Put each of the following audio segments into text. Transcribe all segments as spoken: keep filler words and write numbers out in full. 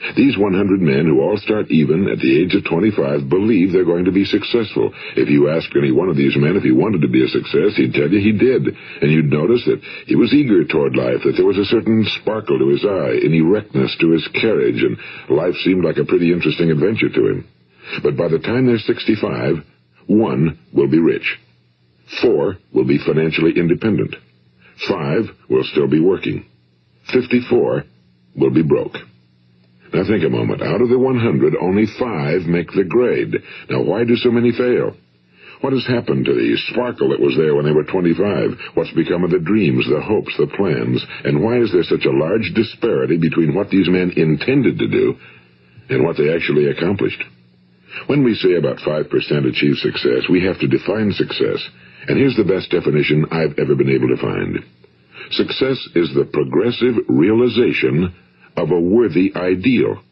These one hundred men who all start even at the age of twenty-five believe they're going to be successful. If you ask any one of these men if he wanted to be a success, he'd tell you he did. And you'd notice that he was eager toward life, that there was a certain sparkle to his eye, an erectness to his carriage, and life seemed like a pretty interesting adventure to him. But by the time they're sixty-five, one will be rich. Four will be financially independent. Five will still be working. Fifty-four will be broke. Now think a moment. Out of the one hundred, only five make the grade. Now why do so many fail? What has happened to the sparkle that was there when they were twenty-five? What's become of the dreams, the hopes, the plans? And why is there such a large disparity between what these men intended to do and what they actually accomplished? When we say about five percent achieve success, we have to define success. And here's the best definition I've ever been able to find. Success is the progressive realization of a worthy ideal.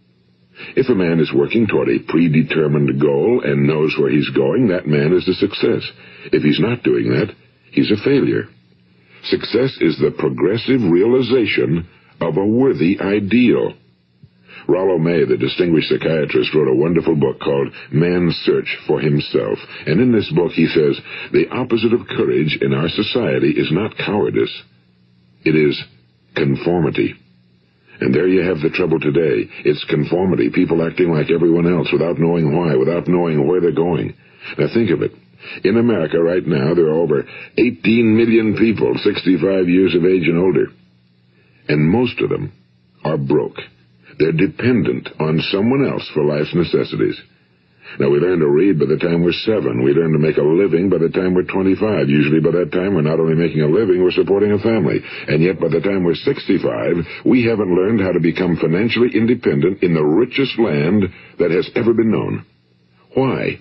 If a man is working toward a predetermined goal and knows where he's going, that man is a success. If he's not doing that, he's a failure. Success is the progressive realization of a worthy ideal. Rollo May, the distinguished psychiatrist, wrote a wonderful book called Man's Search for Himself. And in this book he says, the opposite of courage in our society is not cowardice. It is conformity. And there you have the trouble today. It's conformity, people acting like everyone else without knowing why, without knowing where they're going. Now think of it. In America right now, there are over eighteen million people, sixty-five years of age and older. And most of them are broke. They're dependent on someone else for life's necessities. Now, we learn to read by the time we're seven. We learn to make a living by the time we're twenty-five. Usually by that time, we're not only making a living, we're supporting a family. And yet, by the time we're sixty-five, we haven't learned how to become financially independent in the richest land that has ever been known. Why?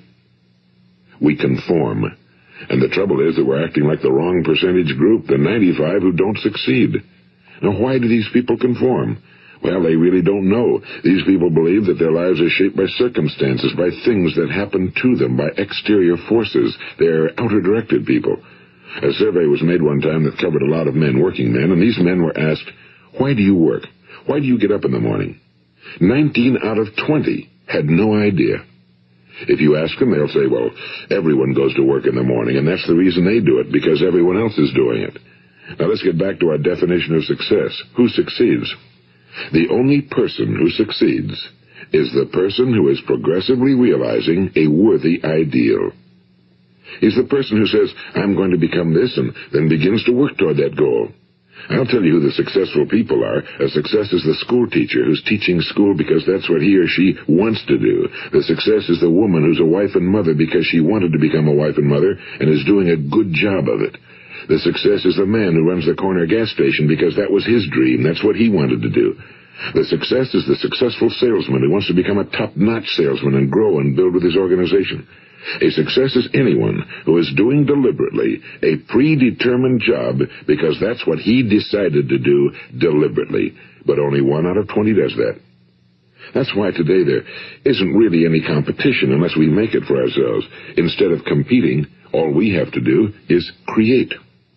We conform. And the trouble is that we're acting like the wrong percentage group, the ninety-five who don't succeed. Now, why do these people conform? Well, they really don't know. These people believe that their lives are shaped by circumstances, by things that happen to them, by exterior forces. They're outer-directed people. A survey was made one time that covered a lot of men, working men, and these men were asked, why do you work? Why do you get up in the morning? Nineteen out of twenty had no idea. If you ask them, they'll say, well, everyone goes to work in the morning, and that's the reason they do it, because everyone else is doing it. Now let's get back to our definition of success. Who succeeds? The only person who succeeds is the person who is progressively realizing a worthy ideal. He's the person who says, I'm going to become this, and then begins to work toward that goal. I'll tell you who the successful people are. A success is the school teacher who's teaching school because that's what he or she wants to do. The success is the woman who's a wife and mother because she wanted to become a wife and mother and is doing a good job of it. The success is the man who runs the corner gas station because that was his dream. That's what he wanted to do. The success is the successful salesman who wants to become a top-notch salesman and grow and build with his organization. A success is anyone who is doing deliberately a predetermined job because that's what he decided to do deliberately. But only one out of twenty does that. That's why today there isn't really any competition unless we make it for ourselves. Instead of competing, all we have to do is create.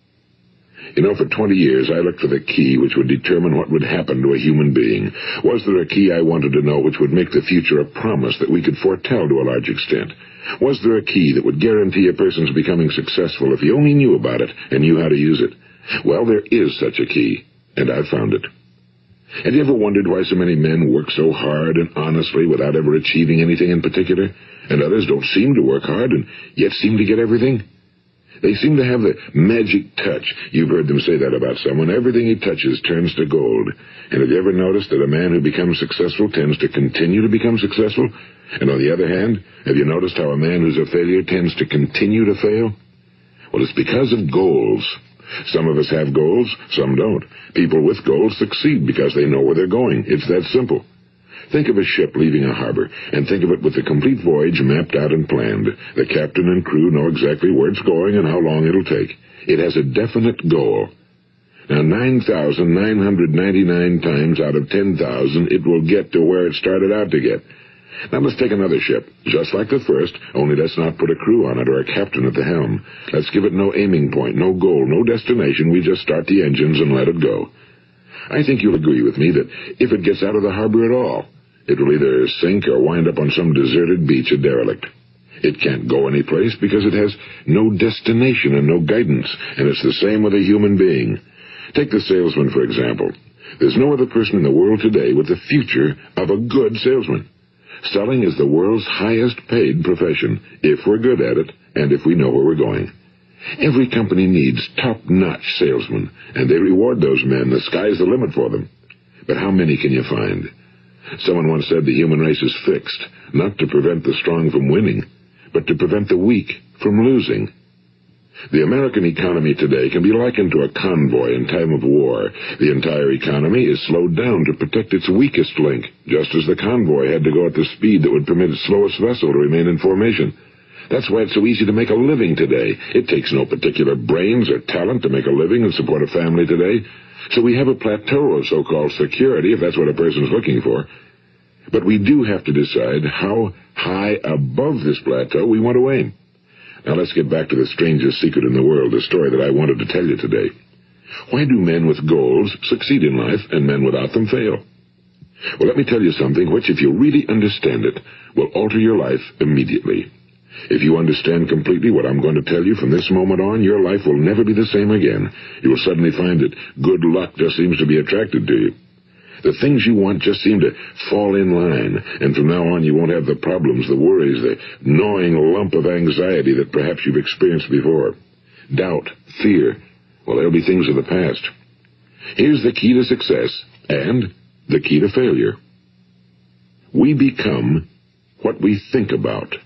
You know, for twenty years, I looked for the key which would determine what would happen to a human being. Was there a key I wanted to know which would make the future a promise that we could foretell to a large extent? Was there a key that would guarantee a person's becoming successful if he only knew about it and knew how to use it? Well, there is such a key, and I've found it. Have you ever wondered why so many men work so hard and honestly without ever achieving anything in particular, and others don't seem to work hard and yet seem to get everything? They seem to have the magic touch. You've heard them say that about someone. Everything he touches turns to gold. And have you ever noticed that a man who becomes successful tends to continue to become successful? And on the other hand, have you noticed how a man who's a failure tends to continue to fail? Well, it's because of goals. Some of us have goals, some don't. People with goals succeed because they know where they're going. It's that simple. Think of a ship leaving a harbor, and think of it with the complete voyage mapped out and planned. The captain and crew know exactly where it's going and how long it'll take. It has a definite goal. Now, nine thousand nine hundred ninety-nine times out of ten thousand, it will get to where it started out to get. Now, let's take another ship, just like the first, only let's not put a crew on it or a captain at the helm. Let's give it no aiming point, no goal, no destination. We just start the engines and let it go. I think you'll agree with me that if it gets out of the harbor at all, It will either sink or wind up on some deserted beach, a derelict. It can't go anyplace because it has no destination and no guidance, and it's the same with a human being. Take the salesman, for example. There's no other person in the world today with the future of a good salesman. Selling is the world's highest-paid profession, if we're good at it and if we know where we're going. Every company needs top-notch salesmen, and they reward those men. The sky's the limit for them. But how many can you find? Someone once said the human race is fixed, not to prevent the strong from winning, but to prevent the weak from losing. The American economy today can be likened to a convoy in time of war. The entire economy is slowed down to protect its weakest link, just as the convoy had to go at the speed that would permit its slowest vessel to remain in formation. That's why it's so easy to make a living today. It takes no particular brains or talent to make a living and support a family today. So we have a plateau of so-called security, if that's what a person's looking for. But we do have to decide how high above this plateau we want to aim. Now let's get back to the strangest secret in the world, the story that I wanted to tell you today. Why do men with goals succeed in life and men without them fail? Well, let me tell you something which, if you really understand it, will alter your life immediately. If you understand completely what I'm going to tell you from this moment on, your life will never be the same again. You will suddenly find that good luck just seems to be attracted to you. The things you want just seem to fall in line, and from now on you won't have the problems, the worries, the gnawing lump of anxiety that perhaps you've experienced before. Doubt, fear, well, they'll be things of the past. Here's the key to success and the key to failure. We become what we think about.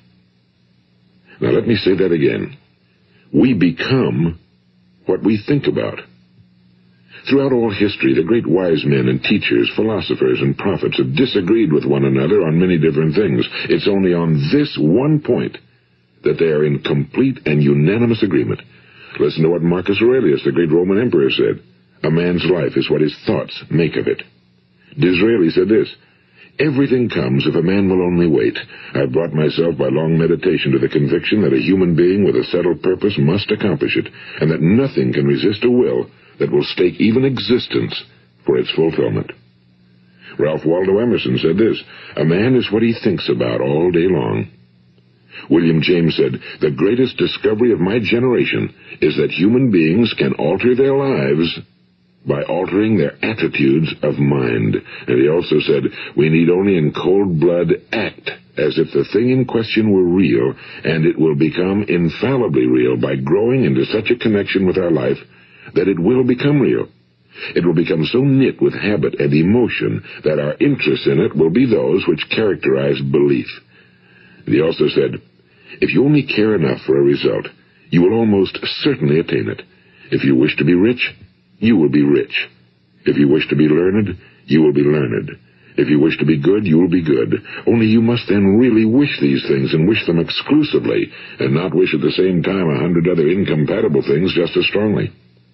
Now let me say that again. We become what we think about. Throughout all history, the great wise men and teachers, philosophers and prophets have disagreed with one another on many different things. It's only on this one point that they are in complete and unanimous agreement. Listen to what Marcus Aurelius, the great Roman emperor, said. A man's life is what his thoughts make of it. Disraeli said this, everything comes if a man will only wait. I brought myself by long meditation to the conviction that a human being with a settled purpose must accomplish it, and that nothing can resist a will that will stake even existence for its fulfillment. Ralph Waldo Emerson said this, a man is what he thinks about all day long. William James said, the greatest discovery of my generation is that human beings can alter their lives by altering their attitudes of mind. And he also said, we need only in cold blood act as if the thing in question were real, and it will become infallibly real by growing into such a connection with our life that it will become real. It will become so knit with habit and emotion that our interest in it will be those which characterize belief. And he also said, if you only care enough for a result, you will almost certainly attain it. If you wish to be rich, you will be rich. If you wish to be learned, you will be learned. If you wish to be good, you will be good. Only you must then really wish these things and wish them exclusively, and not wish at the same time a hundred other incompatible things just as strongly.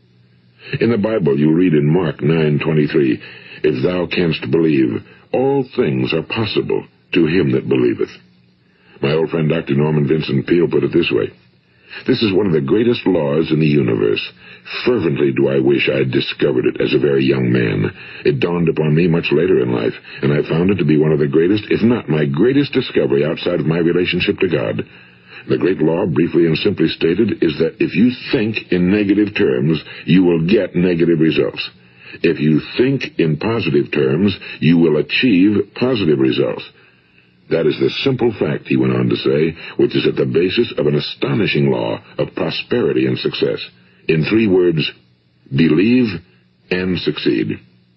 In the Bible, you read in Mark nine twenty-three, if thou canst believe, all things are possible to him that believeth. My old friend Doctor Norman Vincent Peale put it this way, this is one of the greatest laws in the universe. Fervently do I wish I had discovered it as a very young man. It dawned upon me much later in life, and I found it to be one of the greatest, if not my greatest discovery outside of my relationship to God. The great law, briefly and simply stated, is that if you think in negative terms, you will get negative results. If you think in positive terms, you will achieve positive results. That is the simple fact, he went on to say, which is at the basis of an astonishing law of prosperity and success. In three words, believe and succeed.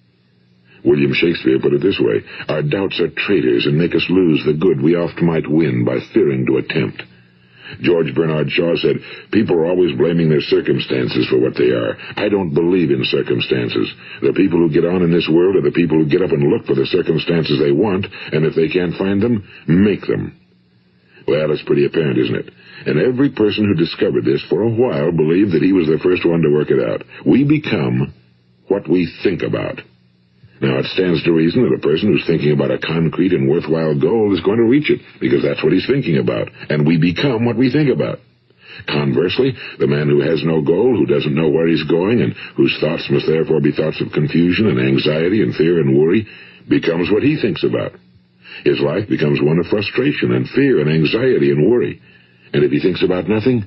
William Shakespeare put it this way, our doubts are traitors and make us lose the good we oft might win by fearing to attempt. George Bernard Shaw said, people are always blaming their circumstances for what they are. I don't believe in circumstances. The people who get on in this world are the people who get up and look for the circumstances they want, and if they can't find them, make them. Well, it's pretty apparent, isn't it? And every person who discovered this for a while believed that he was the first one to work it out. We become what we think about. Now, it stands to reason that a person who's thinking about a concrete and worthwhile goal is going to reach it, because that's what he's thinking about, and we become what we think about. Conversely, the man who has no goal, who doesn't know where he's going, and whose thoughts must therefore be thoughts of confusion and anxiety and fear and worry, becomes what he thinks about. His life becomes one of frustration and fear and anxiety and worry. And if he thinks about nothing,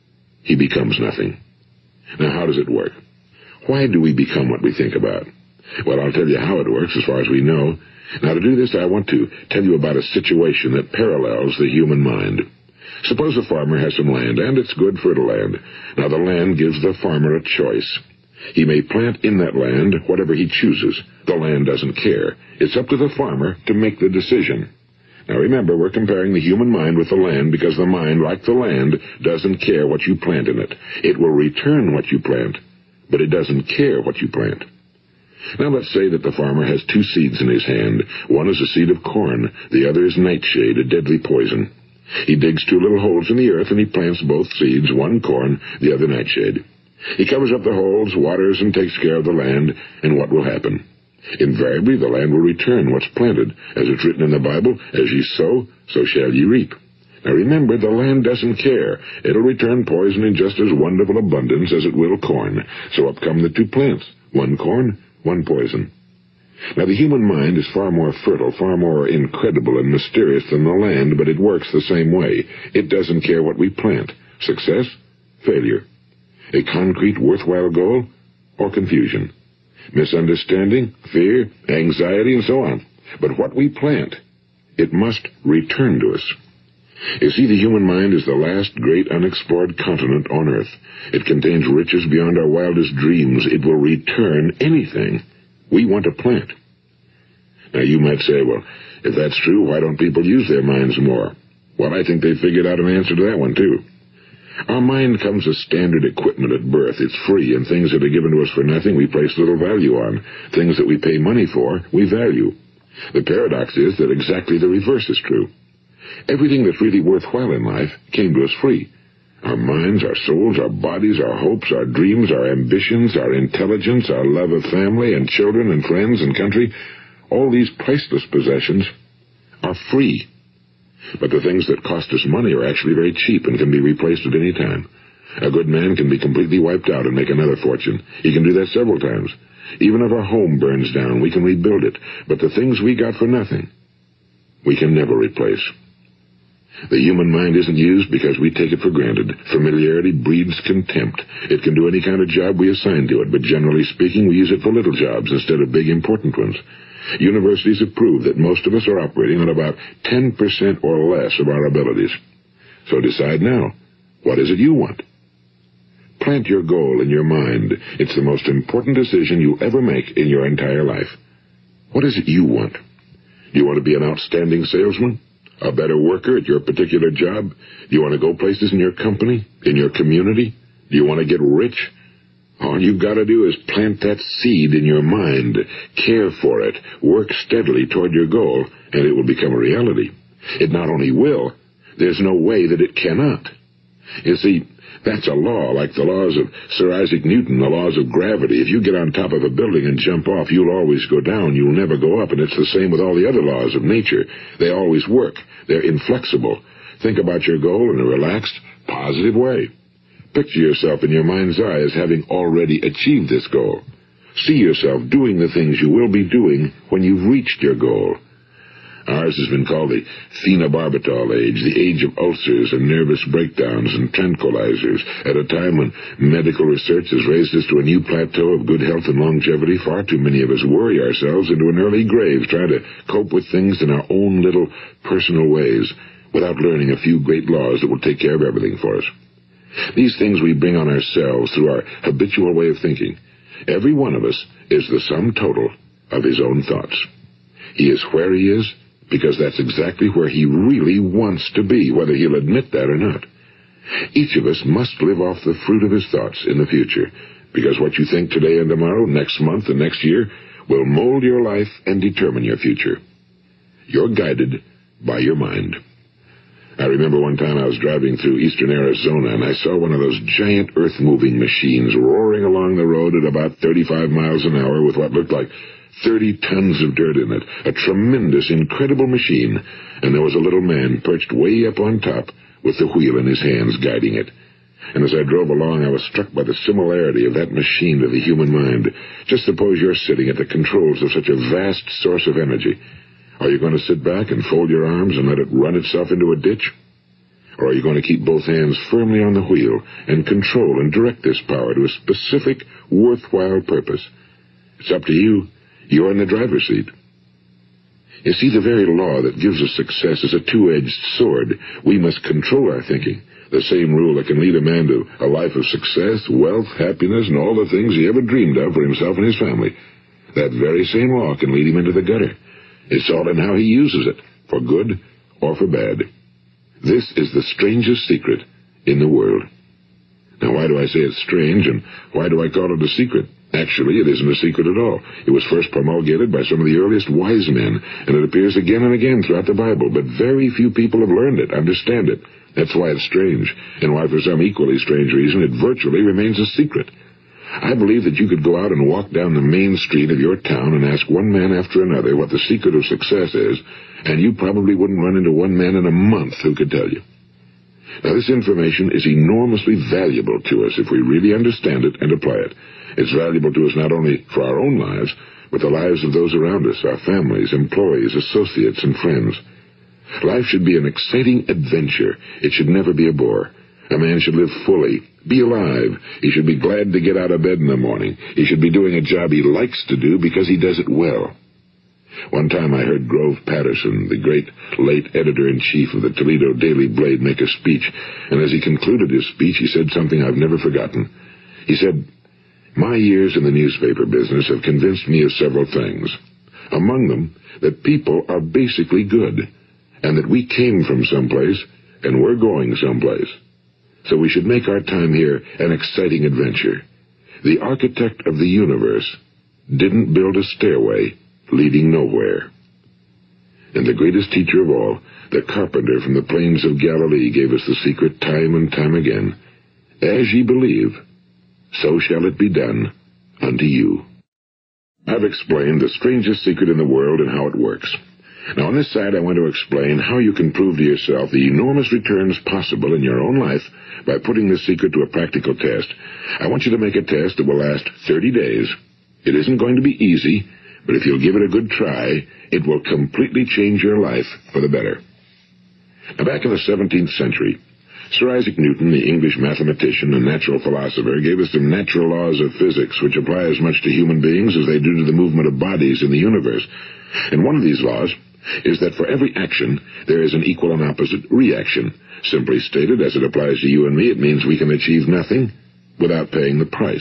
he becomes nothing. Now, how does it work? Why do we become what we think about? Well, I'll tell you how it works as far as we know. Now, to do this, I want to tell you about a situation that parallels the human mind. Suppose a farmer has some land, and it's good fertile land. Now, the land gives the farmer a choice. He may plant in that land whatever he chooses. The land doesn't care. It's up to the farmer to make the decision. Now, remember, we're comparing the human mind with the land because the mind, like the land, doesn't care what you plant in it. It will return what you plant, but it doesn't care what you plant. Now, let's say that the farmer has two seeds in his hand. One is a seed of corn. The other is nightshade, a deadly poison. He digs two little holes in the earth, and he plants both seeds, one corn, the other nightshade. He covers up the holes, waters, and takes care of the land, and what will happen? Invariably, the land will return what's planted. As it's written in the Bible, as ye sow, so shall ye reap. Now remember, the land doesn't care. It'll return poison in just as wonderful abundance as it will corn. So up come the two plants, one corn, one poison. Now, the human mind is far more fertile, far more incredible and mysterious than the land, but it works the same way. It doesn't care what we plant. Success, failure. A concrete, worthwhile goal, or confusion. Misunderstanding, fear, anxiety, and so on. But what we plant, it must return to us. You see, the human mind is the last great unexplored continent on Earth. It contains riches beyond our wildest dreams. It will return anything we want to plant. Now, you might say, well, if that's true, why don't people use their minds more? Well, I think they figured out an answer to that one, too. Our mind comes as standard equipment at birth. It's free, and things that are given to us for nothing we place little value on. Things that we pay money for, we value. The paradox is that exactly the reverse is true. Everything that's really worthwhile in life came to us free. Our minds, our souls, our bodies, our hopes, our dreams, our ambitions, our intelligence, our love of family and children and friends and country, all these priceless possessions are free. But the things that cost us money are actually very cheap and can be replaced at any time. A good man can be completely wiped out and make another fortune. He can do that several times. Even if our home burns down, we can rebuild it. But the things we got for nothing, we can never replace. The human mind isn't used because we take it for granted. Familiarity breeds contempt. It can do any kind of job we assign to it, but generally speaking, we use it for little jobs instead of big, important ones. Universities have proved that most of us are operating on about ten percent or less of our abilities. So decide now, what is it you want? Plant your goal in your mind. It's the most important decision you'll ever make in your entire life. What is it you want? Do you want to be an outstanding salesman? A better worker at your particular job? Do you want to go places in your company, in your community? Do you want to get rich? All you've got to do is plant that seed in your mind, care for it, work steadily toward your goal, and it will become a reality. It not only will, there's no way that it cannot. You see, that's a law, like the laws of Sir Isaac Newton, the laws of gravity. If you get on top of a building and jump off, you'll always go down. You'll never go up, and it's the same with all the other laws of nature. They always work. They're inflexible. Think about your goal in a relaxed, positive way. Picture yourself in your mind's eye as having already achieved this goal. See yourself doing the things you will be doing when you've reached your goal. Ours has been called the phenobarbital age, the age of ulcers and nervous breakdowns and tranquilizers. At a time when medical research has raised us to a new plateau of good health and longevity, far too many of us worry ourselves into an early grave trying to cope with things in our own little personal ways without learning a few great laws that will take care of everything for us. These things we bring on ourselves through our habitual way of thinking. Every one of us is the sum total of his own thoughts. He is where he is because that's exactly where he really wants to be, whether he'll admit that or not. Each of us must live off the fruit of his thoughts in the future, because what you think today and tomorrow, next month and next year, will mold your life and determine your future. You're guided by your mind. I remember one time I was driving through eastern Arizona, and I saw one of those giant earth-moving machines roaring along the road at about thirty-five miles an hour with what looked like thirty tons of dirt in it. A tremendous, incredible machine, and there was a little man perched way up on top with the wheel in his hands guiding it. And as I drove along, I was struck by the similarity of that machine to the human mind. Just suppose you're sitting at the controls of such a vast source of energy. Are you going to sit back and fold your arms and let it run itself into a ditch? Or are you going to keep both hands firmly on the wheel and control and direct this power to a specific, worthwhile purpose? It's up to you. You're in the driver's seat. You see, the very law that gives us success is a two-edged sword. We must control our thinking. The same rule that can lead a man to a life of success, wealth, happiness, and all the things he ever dreamed of for himself and his family. That very same law can lead him into the gutter. It's all in how he uses it, for good or for bad. This is the strangest secret in the world. Now, why do I say it's strange, and why do I call it a secret? Actually, it isn't a secret at all. It was first promulgated by some of the earliest wise men, and it appears again and again throughout the Bible, but very few people have learned it, understand it. That's why it's strange, and why for some equally strange reason it virtually remains a secret. I believe that you could go out and walk down the main street of your town and ask one man after another what the secret of success is, and you probably wouldn't run into one man in a month who could tell you. Now, this information is enormously valuable to us if we really understand it and apply it. It's valuable to us not only for our own lives, but the lives of those around us, our families, employees, associates, and friends. Life should be an exciting adventure. It should never be a bore. A man should live fully, be alive. He should be glad to get out of bed in the morning. He should be doing a job he likes to do because he does it well. One time I heard Grove Patterson, the great late editor-in-chief of the Toledo Daily Blade, make a speech, and as he concluded his speech, he said something I've never forgotten. He said, "My years in the newspaper business have convinced me of several things. Among them, that people are basically good, and that we came from someplace, and we're going someplace. So we should make our time here an exciting adventure. The architect of the universe didn't build a stairway leading nowhere." And the greatest teacher of all, the carpenter from the plains of Galilee, gave us the secret time and time again. As ye believe, so shall it be done unto you. I've explained the strangest secret in the world and how it works. Now, on this side, I want to explain how you can prove to yourself the enormous returns possible in your own life by putting this secret to a practical test. I want you to make a test that will last thirty days. It isn't going to be easy, but if you'll give it a good try, it will completely change your life for the better. Now, back in the seventeenth century, Sir Isaac Newton, the English mathematician and natural philosopher, gave us some natural laws of physics which apply as much to human beings as they do to the movement of bodies in the universe. And one of these laws is that for every action, there is an equal and opposite reaction. Simply stated, as it applies to you and me, it means we can achieve nothing without paying the price.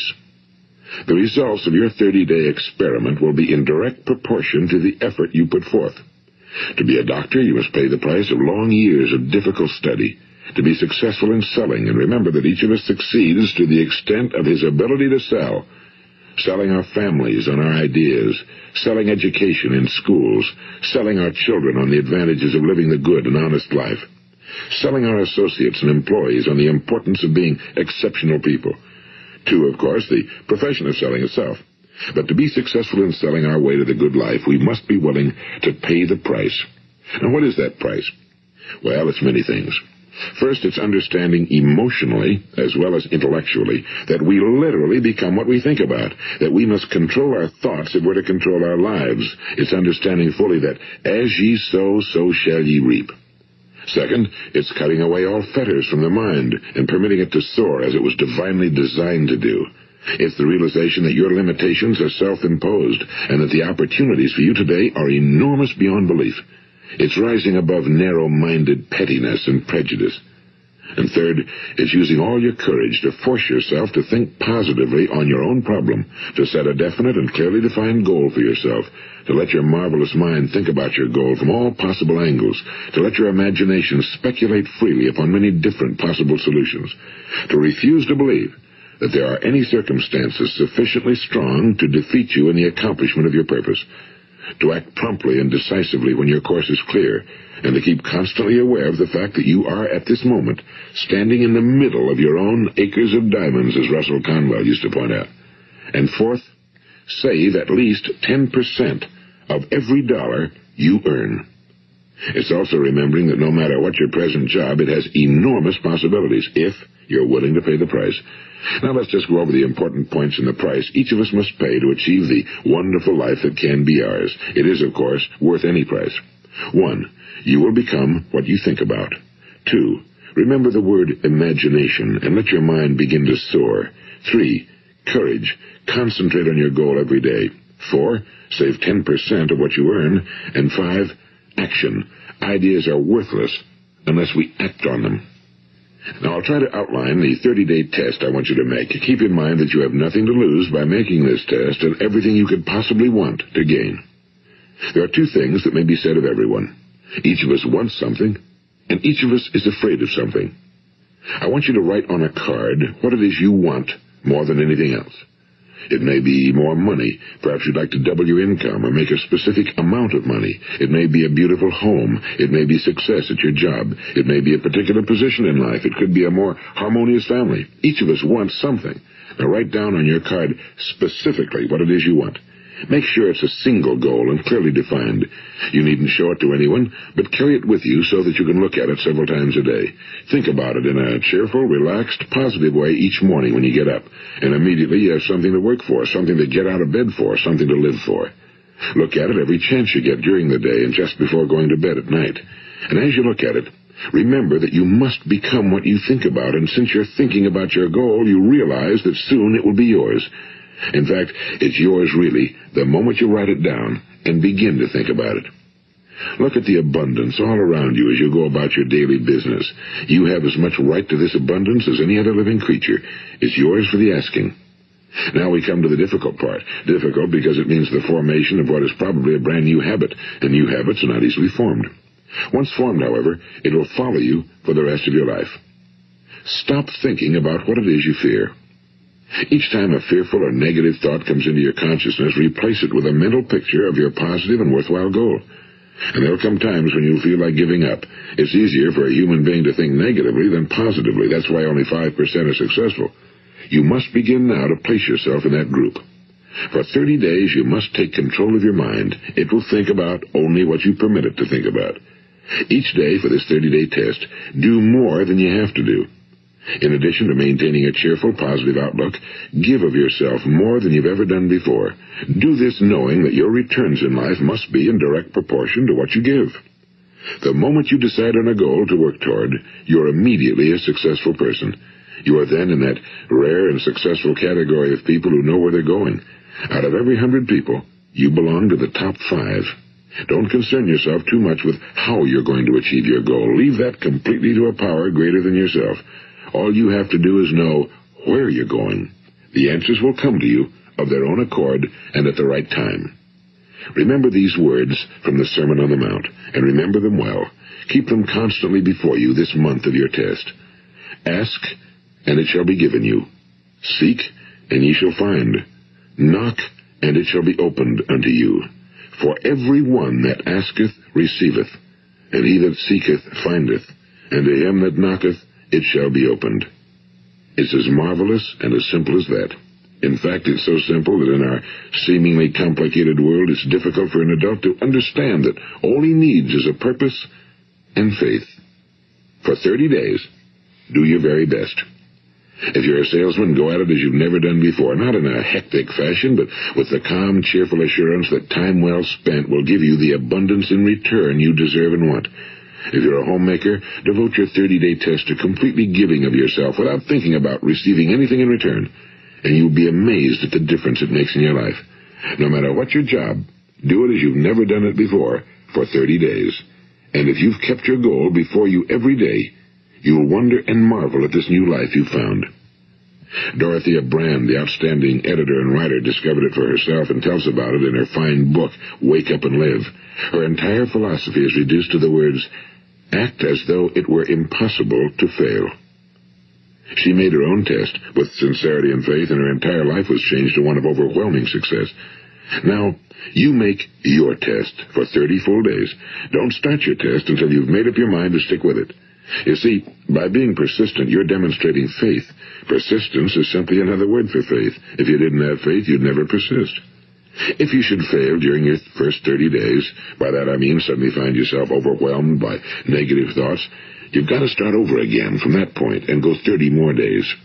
The results of your thirty-day experiment will be in direct proportion to the effort you put forth. To be a doctor, you must pay the price of long years of difficult study. To be successful in selling, and remember that each of us succeeds to the extent of his ability to sell. Selling our families on our ideas, selling education in schools, selling our children on the advantages of living the good and honest life, selling our associates and employees on the importance of being exceptional people. To, of course, the profession of selling itself. But to be successful in selling our way to the good life, we must be willing to pay the price. And what is that price? Well, it's many things. First, it's understanding emotionally, as well as intellectually, that we literally become what we think about, that we must control our thoughts if we're to control our lives. It's understanding fully that as ye sow, so shall ye reap. Second, it's cutting away all fetters from the mind and permitting it to soar as it was divinely designed to do. It's the realization that your limitations are self-imposed and that the opportunities for you today are enormous beyond belief. It's rising above narrow-minded pettiness and prejudice. And third, it's using all your courage to force yourself to think positively on your own problem, to set a definite and clearly defined goal for yourself, to let your marvelous mind think about your goal from all possible angles, to let your imagination speculate freely upon many different possible solutions, to refuse to believe that there are any circumstances sufficiently strong to defeat you in the accomplishment of your purpose, to act promptly and decisively when your course is clear, and to keep constantly aware of the fact that you are, at this moment, standing in the middle of your own acres of diamonds, as Russell Conwell used to point out. And fourth, save at least ten percent of every dollar you earn. It's also remembering that no matter what your present job, it has enormous possibilities if you're willing to pay the price. Now let's just go over the important points in the price each of us must pay to achieve the wonderful life that can be ours. It is, of course, worth any price. One, you will become what you think about. Two, remember the word imagination and let your mind begin to soar. Three, courage. Concentrate on your goal every day. Four, save ten percent of what you earn. And five, action. Ideas are worthless unless we act on them. Now, I'll try to outline the thirty-day test I want you to make. Keep in mind that you have nothing to lose by making this test and everything you could possibly want to gain. There are two things that may be said of everyone. Each of us wants something, and each of us is afraid of something. I want you to write on a card what it is you want more than anything else. It may be more money. Perhaps you'd like to double your income or make a specific amount of money. It may be a beautiful home. It may be success at your job. It may be a particular position in life. It could be a more harmonious family. Each of us wants something. Now write down on your card specifically what it is you want. Make sure it's a single goal and clearly defined. You needn't show it to anyone, but carry it with you so that you can look at it several times a day. Think about it in a cheerful, relaxed, positive way each morning when you get up. And immediately you have something to work for, something to get out of bed for, something to live for. Look at it every chance you get during the day and just before going to bed at night. And as you look at it, remember that you must become what you think about, and since you're thinking about your goal, you realize that soon it will be yours. In fact, it's yours really the moment you write it down and begin to think about it. Look at the abundance all around you as you go about your daily business. You have as much right to this abundance as any other living creature. It's yours for the asking. Now we come to the difficult part. Difficult because it means the formation of what is probably a brand new habit, and new habits are not easily formed. Once formed, however, it will follow you for the rest of your life. Stop thinking about what it is you fear. Each time a fearful or negative thought comes into your consciousness, replace it with a mental picture of your positive and worthwhile goal. And there'll come times when you'll feel like giving up. It's easier for a human being to think negatively than positively. That's why only five percent are successful. You must begin now to place yourself in that group. For thirty days, you must take control of your mind. It will think about only what you permit it to think about. Each day for this thirty-day test, do more than you have to do. In addition to maintaining a cheerful, positive outlook, give of yourself more than you've ever done before. Do this knowing that your returns in life must be in direct proportion to what you give. The moment you decide on a goal to work toward, you're immediately a successful person. You are then in that rare and successful category of people who know where they're going. Out of every hundred people, you belong to the top five. Don't concern yourself too much with how you're going to achieve your goal. Leave that completely to a power greater than yourself. All you have to do is know where you're going. The answers will come to you of their own accord and at the right time. Remember these words from the Sermon on the Mount, and remember them well. Keep them constantly before you this month of your test. Ask, and it shall be given you. Seek, and ye shall find. Knock, and it shall be opened unto you. For every one that asketh receiveth, and he that seeketh findeth, and to him that knocketh it shall be opened. It's as marvelous and as simple as that. In fact, it's so simple that in our seemingly complicated world, it's difficult for an adult to understand that all he needs is a purpose and faith. For thirty days, do your very best. If you're a salesman, go at it as you've never done before, not in a hectic fashion, but with the calm, cheerful assurance that time well spent will give you the abundance in return you deserve and want. If you're a homemaker, devote your thirty-day test to completely giving of yourself without thinking about receiving anything in return, and you'll be amazed at the difference it makes in your life. No matter what your job, do it as you've never done it before for thirty days. And if you've kept your goal before you every day, you'll wonder and marvel at this new life you've found. Dorothea Brand, the outstanding editor and writer, discovered it for herself and tells about it in her fine book, Wake Up and Live. Her entire philosophy is reduced to the words, act as though it were impossible to fail. She made her own test with sincerity and faith, and her entire life was changed to one of overwhelming success. Now, you make your test for thirty full days. Don't start your test until you've made up your mind to stick with it. You see, by being persistent, you're demonstrating faith. Persistence is simply another word for faith. If you didn't have faith, you'd never persist. If you should fail during your first thirty days, by that I mean suddenly find yourself overwhelmed by negative thoughts, you've got to start over again from that point and go thirty more days.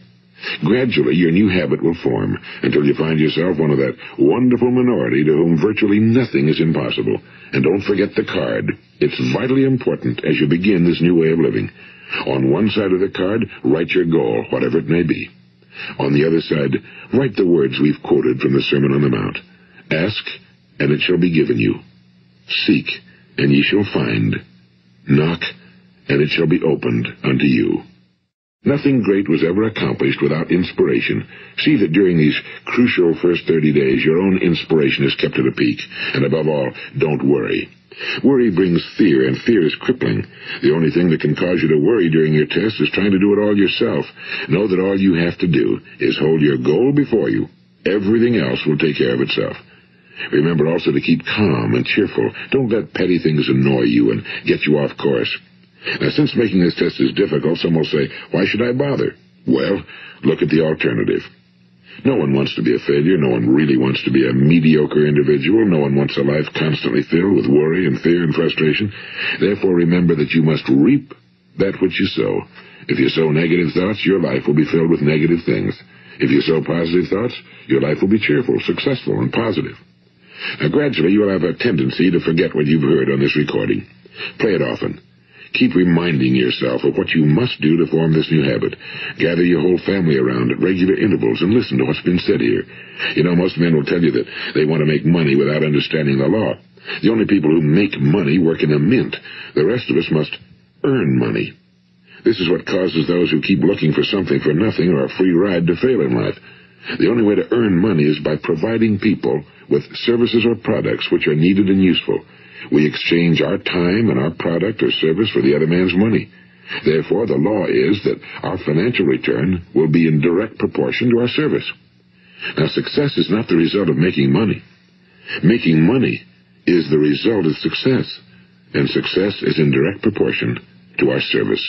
Gradually, your new habit will form until you find yourself one of that wonderful minority to whom virtually nothing is impossible. And don't forget the card. It's vitally important as you begin this new way of living. On one side of the card, write your goal, whatever it may be. On the other side, write the words we've quoted from the Sermon on the Mount. Ask, and it shall be given you. Seek, and ye shall find. Knock, and it shall be opened unto you. Nothing great was ever accomplished without inspiration. See that during these crucial first thirty days, your own inspiration is kept at a peak. And above all, don't worry. Worry brings fear, and fear is crippling. The only thing that can cause you to worry during your test is trying to do it all yourself. Know that all you have to do is hold your goal before you. Everything else will take care of itself. Remember also to keep calm and cheerful. Don't let petty things annoy you and get you off course. Now, since making this test is difficult, some will say, why should I bother? Well, look at the alternative. No one wants to be a failure. No one really wants to be a mediocre individual. No one wants a life constantly filled with worry and fear and frustration. Therefore, remember that you must reap that which you sow. If you sow negative thoughts, your life will be filled with negative things. If you sow positive thoughts, your life will be cheerful, successful, and positive. Now, gradually, you will have a tendency to forget what you've heard on this recording. Play it often. Keep reminding yourself of what you must do to form this new habit. Gather your whole family around at regular intervals and listen to what's been said here. You know, most men will tell you that they want to make money without understanding the law. The only people who make money work in a mint. The rest of us must earn money. This is what causes those who keep looking for something for nothing or a free ride to fail in life. The only way to earn money is by providing people with services or products which are needed and useful. We exchange our time and our product or service for the other man's money. Therefore, the law is that our financial return will be in direct proportion to our service. Now, success is not the result of making money. Making money is the result of success, and success is in direct proportion to our service.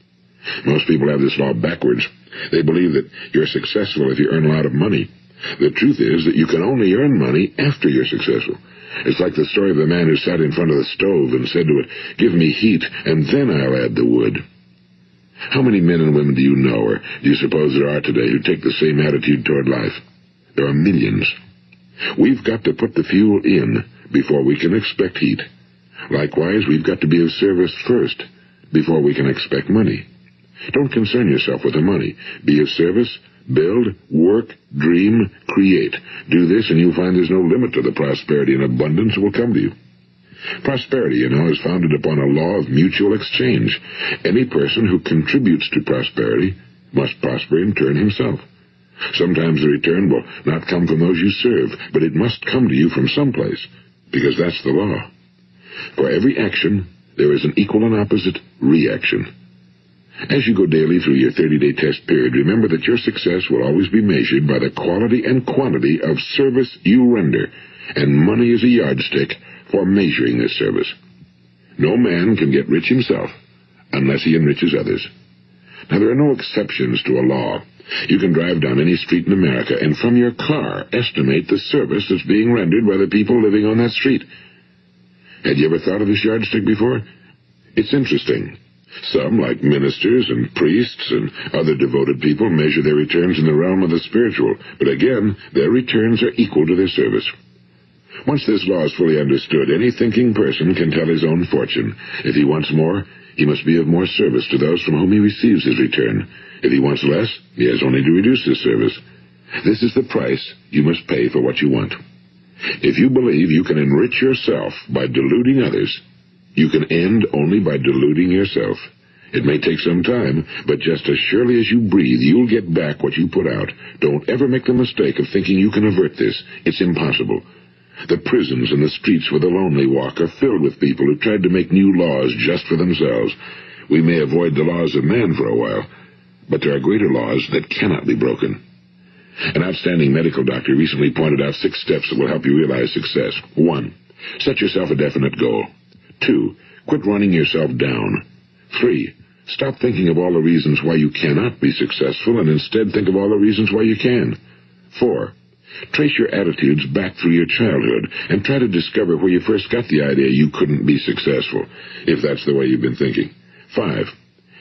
Most people have this law backwards. They believe that you're successful if you earn a lot of money. The truth is that you can only earn money after you're successful. It's like the story of the man who sat in front of the stove and said to it, give me heat, and then I'll add the wood. How many men and women do you know, or do you suppose there are today, who take the same attitude toward life? There are millions. We've got to put the fuel in before we can expect heat. Likewise, we've got to be of service first before we can expect money. Don't concern yourself with the money. Be of service. Build, work, dream, create. Do this, and you'll find there's no limit to the prosperity and abundance that will come to you. Prosperity, you know, is founded upon a law of mutual exchange. Any person who contributes to prosperity must prosper in turn himself. Sometimes the return will not come from those you serve, but it must come to you from someplace, because that's the law. For every action, there is an equal and opposite reaction. As you go daily through your thirty-day test period, remember that your success will always be measured by the quality and quantity of service you render, and money is a yardstick for measuring this service. No man can get rich himself unless he enriches others. Now, there are no exceptions to a law. You can drive down any street in America and from your car estimate the service that's being rendered by the people living on that street. Had you ever thought of this yardstick before? It's interesting. Some, like ministers and priests and other devoted people, measure their returns in the realm of the spiritual, but again, their returns are equal to their service. Once this law is fully understood, any thinking person can tell his own fortune. If he wants more, he must be of more service to those from whom he receives his return. If he wants less, he has only to reduce his service. This is the price you must pay for what you want. If you believe you can enrich yourself by deluding others, you can end only by deluding yourself. It may take some time, but just as surely as you breathe, you'll get back what you put out. Don't ever make the mistake of thinking you can avert this. It's impossible. The prisons and the streets where the lonely walk are filled with people who tried to make new laws just for themselves. We may avoid the laws of man for a while, but there are greater laws that cannot be broken. An outstanding medical doctor recently pointed out six steps that will help you realize success. One, set yourself a definite goal. Two, quit running yourself down. Three, stop thinking of all the reasons why you cannot be successful and instead think of all the reasons why you can. Four, trace your attitudes back through your childhood and try to discover where you first got the idea you couldn't be successful, if that's the way you've been thinking. Five,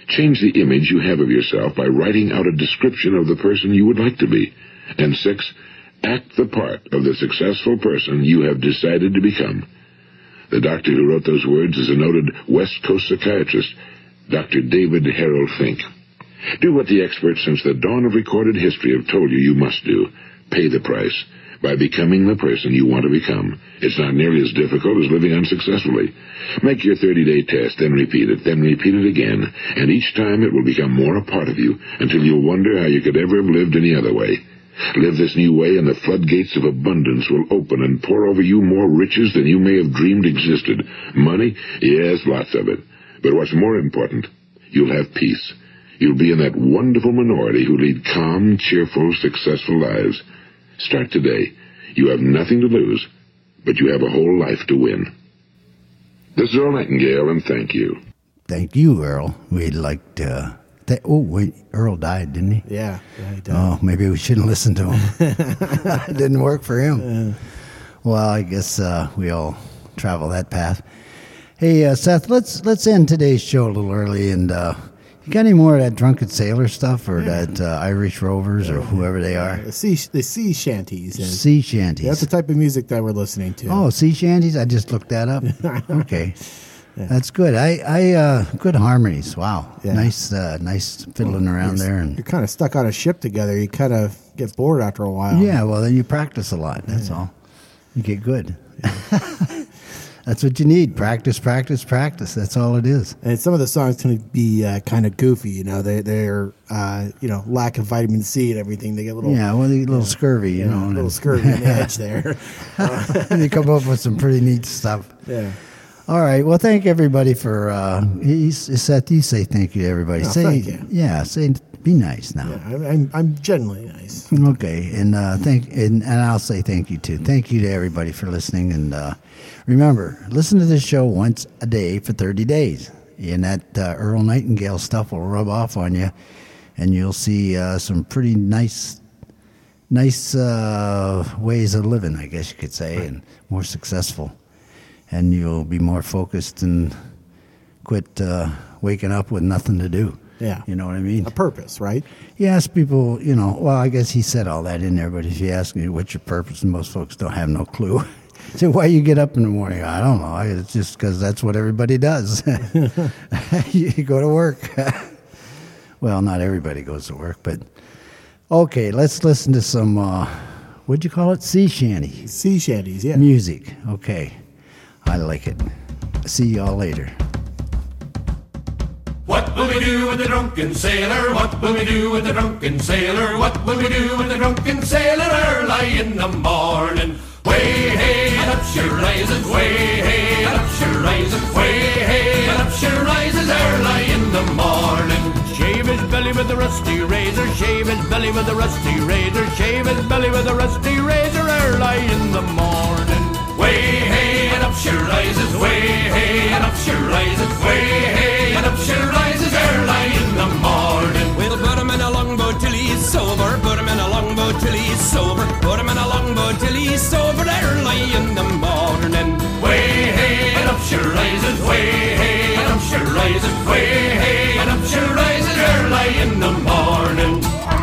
change the image you have of yourself by writing out a description of the person you would like to be. And six, act the part of the successful person you have decided to become. The doctor who wrote those words is a noted West Coast psychiatrist, Doctor David Harold Fink. Do what the experts since the dawn of recorded history have told you you must do. Pay the price by becoming the person you want to become. It's not nearly as difficult as living unsuccessfully. Make your thirty-day test, then repeat it, then repeat it again, and each time it will become more a part of you until you'll wonder how you could ever have lived any other way. Live this new way and the floodgates of abundance will open and pour over you more riches than you may have dreamed existed. Money? Yes, lots of it. But what's more important, you'll have peace. You'll be in that wonderful minority who lead calm, cheerful, successful lives. Start today. You have nothing to lose, but you have a whole life to win. This is Earl Nightingale, and thank you. Thank you, Earl. We'd like to... Th- oh, wait, Earl died, didn't he? Yeah, yeah, he died. Oh, maybe we shouldn't listen to him. It didn't work for him. Yeah. Well, I guess uh, we all travel that path. Hey, uh, Seth, let's let's end today's show a little early. And uh, you got any more of that Drunken Sailor stuff or Yeah. that uh, Irish Rovers or whoever they are? The sea, the sea shanties. And Sea shanties. that's the type of music that we're listening to. Oh, sea shanties? I just looked that up. Okay. That's good. I, I, uh, good harmonies. Wow. Yeah. Nice, uh, nice fiddling around you're, there. You're And kind of stuck on a ship together. You kind of get bored after a while. yeah, well, then you practice a lot. That's all. You get good. That's what you need. Practice, practice, practice. That's all it is. And some of the songs can be uh, kind of goofy. You know, they, they're, uh, you know, lack of vitamin C and everything. They get a little, Yeah, well, they get a little scurvy, you you know. know, a and little scurvy on the edge there. and they come up with some pretty neat stuff. Yeah. All right. Well, thank everybody for. Uh, he's, Seth, you say thank you to everybody. No, say, thank you. Yeah, say be nice now. Yeah, I'm, I'm, I'm generally nice. Okay, and uh, thank and, and I'll say thank you too. Thank you to everybody for listening, and uh, remember, listen to this show once a day for thirty days, and that uh, Earl Nightingale stuff will rub off on you, and you'll see uh, some pretty nice, nice uh, ways of living, I guess you could say, and more successful, and you'll be more focused and quit uh, waking up with nothing to do. Yeah. You know what I mean? A purpose, right? You ask people, you know, well, I guess he said all that in there, but if you ask me what's your purpose, most folks don't have no clue. So why you get up in the morning? I don't know. It's just because that's what everybody does. You go to work. Well, not everybody goes to work, but okay, let's listen to some, uh, what'd you call it? Sea shanty Sea shanties, yeah. music. Okay, I like it. See y'all later. What will we do with the drunken sailor? What will we do with the drunken sailor? What will we do with the drunken sailor early in the morning? Way hey and up she rises, way hey and up she rises, way hey and up she rises early in the morning. Shave his belly with a rusty razor, shave his belly with a rusty razor, shave his belly with a rusty razor early in the morning. Way hey and up she rises, way hey and up she rises, way hey and up she rises early in the morning. We'll put him in a longboat till he's sober, put him in a longboat till he's sober, put him in a longboat till he's sober early in the morning. Way hey and up she rises, way hey and up she rises, way hey and up she rises early in the morning.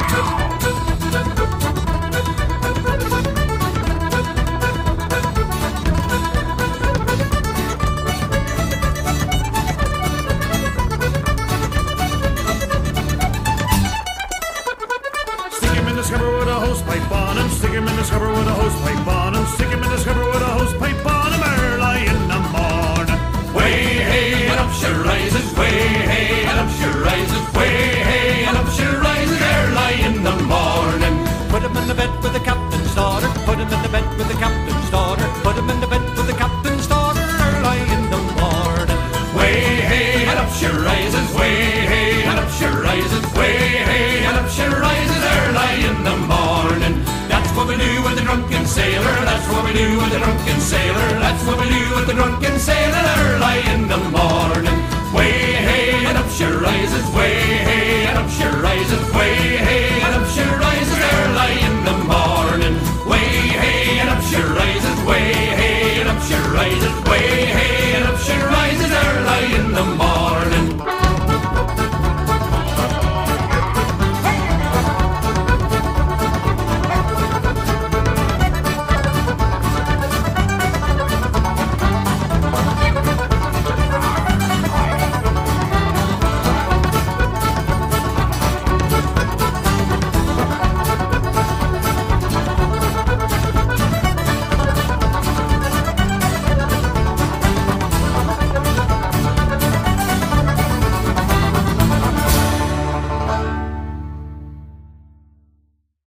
Stick him in the scupper with a hosepipe on him. Stick him in the scupper with a hosepipe on him. Stick him in the scupper with a hosepipe on him early in the morning. Way hey and up she rises, way hey and up she rises, way hey and up she rises early in the morning. Put him in the bed with the captain's daughter, put him in the bed with the captain's daughter, put him in the bed with the captain's daughter early in the morning. Way hey and up she rises, way hey and up she rises, way hey and up she rises early in the morning. That's what we do with the drunken sailor, that's what we do with the drunken sailor, that's what we do with the drunken sailor early in the morning. Way hey and up she rises, way hey and up she rises, way hey